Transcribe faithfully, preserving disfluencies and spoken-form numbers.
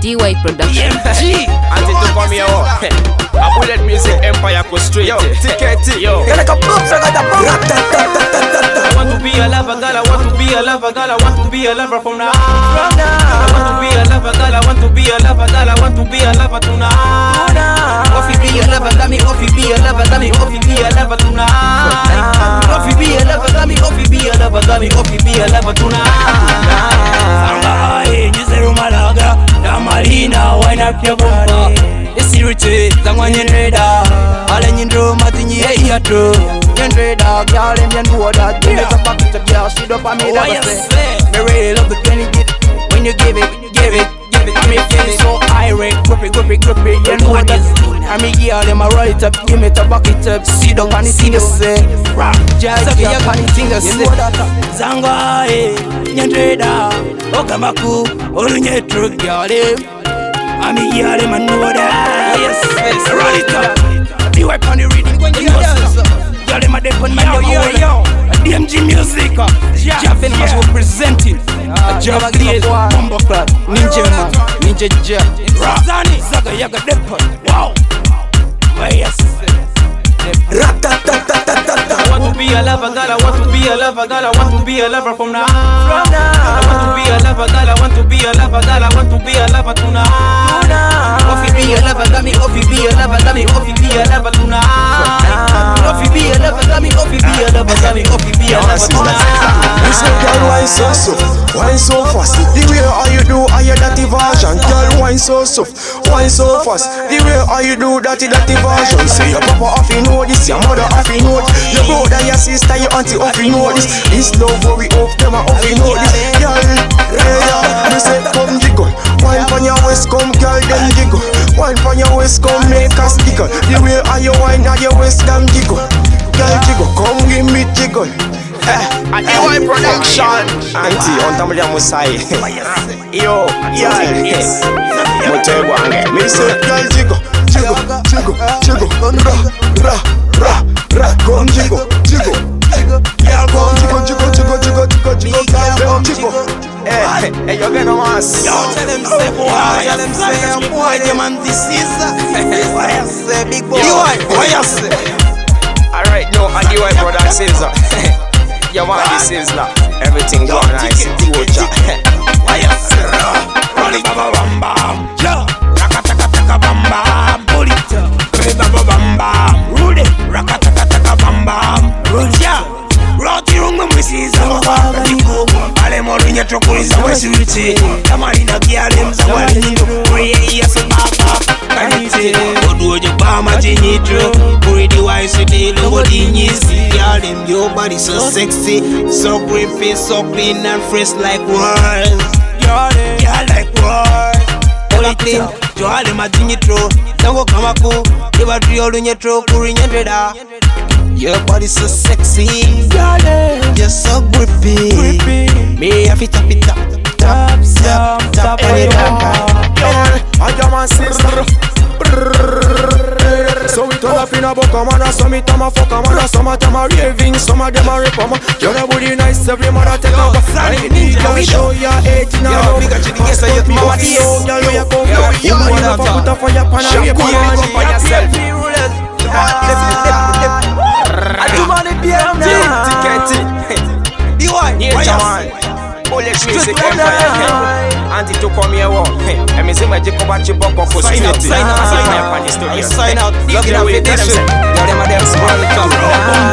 D Y Production. G. Anti to come here. A bullet music empire go straight. Yo, ticket. Yo. I want to be a lover, girl. I want to be a lover, girl. I want to be a lover from now. From now. I want to be a lover, girl. I want to be a lover, girl. I want to be a lover tonight. Offy be a lover, got me. Offy be a lover, got me. Offy be a lover tonight. Offy be a lover, got me. Offy be a lover, got me. Offy be a lover tonight. You say Rumalaga, the Marina, why not your body? The security, the one you read. All in your room, I think you hear true. You read out, y'all in your door that. You make a pocket of girl, she don't want me to say. Me really love it when you get, when you give it, give it, give it. Me feel so irate, grippy, grippy, grippy. You know what is. I mean, girl, them a roll it up, give me the bucket up. See the funny thing you say. Just give you funny thing you say. Zanga, eh, you read out. Okamaku, Olunye truck, girl, eh. I mean, girl, them a know that. Yes, yes, roll it up. D Y on the reading, when you dance. Girl, them a dead on my yo, D M G music. Jaffin was representing. A job days, Bumbo Club, Ninja Man, Ninja Jack. Razani, Zaga Yaga Depot. Wow. Yes. I want to be a lover, girl. I want to be a lover, girl. I want to be a lover from now. From now. I want to be a lover, girl. I want to be a lover, girl. I want to be a lover tonight. Offy be a lover, got me. Offy be a lover, got me. Offy be a lover tonight. Offy be a lover, got me. Offy be a lover, got me. Offy be a lover tonight. Listen, girl, why so soft? Why so fast? The way how you do, how you dirty version. Girl, why so soft? Why so fast? The way how you do, dirty dirty version. Say your papa off you know this, your mother off you know this, your brother, your sister, your auntie off you know this. This love worry off them off you know this. Girl, yeah, you say come jiggle. Wine from your waist, come girl, then jiggle. Wine from your waist, come make us jiggle. The way how you wine at your waist, damn jiggle. Girl jiggle, come give me jiggle. A D Y Production. Auntie, on tamale ya musai. Yo, yeah, yes. Motego ange. Me say girl jiggle, jiggle, jiggle, jiggle. Ra, ra, ra, ra. Come jiggle, jiggle. Girl, come jiggle, jiggle, jiggle, jiggle, jiggle, jiggle. Girl, jiggle. Hey, hey, you're gonna mass. Yo, tell them say boy, tell them say boy, them and this is. Why I say big boy? Why I say? Alright, no, a D Y Production. Yeah, man, this is now. Everything going nice. Why you say? Rolling bam bam bam. Yeah. Raka taka taka bam bam. Pull it up. Bam bam bam. Rude. Raka taka taka bam bam. Rude. Yeah. Roti rungu mwisiza. Ale moru nyetro kuliza mwesiruti. Tamarina kiale mzawali nyito. Kuye iya sebaba. Kanite. Oduo jokama chinyitro. Kuri diwa isute logo dinyisi. Girl, them your body so sexy, so grippy, so clean and fresh like words. Girl, like words. All clean, girl, them a dinyitro. Tango kamaku, iba trio lunyetro kuri nyendreda. Your body so sexy, girl, you're so grippy. Me a fit up it up, top, top, top, and it up. Girl, I am a sister. So we turn up in a book, man, and some it, I'm a fuck, man, and some of them are raving, some of them are rip, man. You're the booty nice, every man I take over. I need to show your age now. Yo, bigger to the guest, I get mama this. Yo, girl, you come, yo, you want to put up for your pan and rip, man. For yourself. I do money beer now. Ticket. D Y, Nature man. Bullet music empire. Anti to come here, walk. And me say my Jacob at your buck for sign out, sign out, sign out. Sign out. Looking at the them. Now them are them small.